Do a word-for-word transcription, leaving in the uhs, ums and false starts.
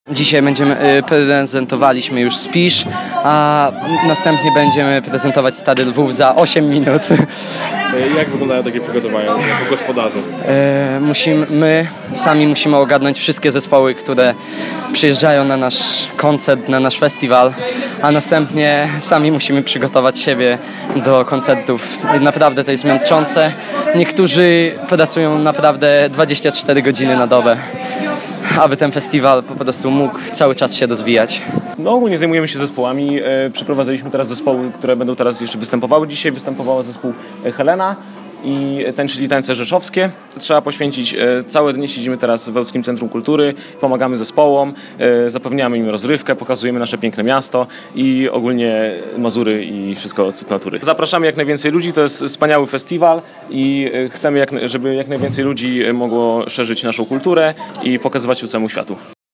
Dzisiaj będziemy y, prezentowaliśmy już Spisz, a następnie będziemy prezentować Stary Lwów za osiem minut. Jak wyglądają takie przygotowania jako gospodarzu? Y, musimy, my sami musimy ogarnąć wszystkie zespoły, które przyjeżdżają na nasz koncert, na nasz festiwal, a następnie sami musimy przygotować siebie do koncertów. Naprawdę to jest męczące. Niektórzy pracują naprawdę dwadzieścia cztery godziny na dobę, aby ten festiwal po prostu mógł cały czas się rozwijać. No ogólnie zajmujemy się zespołami. E, przyprowadziliśmy teraz zespoły, które będą teraz jeszcze występowały. Dzisiaj występowała zespół Helena i tańczyli tańce rzeszowskie. Trzeba poświęcić e, całe dnie. Siedzimy teraz w Łódzkim Centrum Kultury, pomagamy zespołom, e, zapewniamy im rozrywkę, pokazujemy nasze piękne miasto i ogólnie Mazury i wszystko cud natury. Zapraszamy jak najwięcej ludzi, to jest wspaniały festiwal i e, chcemy, jak, żeby jak najwięcej ludzi mogło szerzyć naszą kulturę i pokazywać ją całemu światu.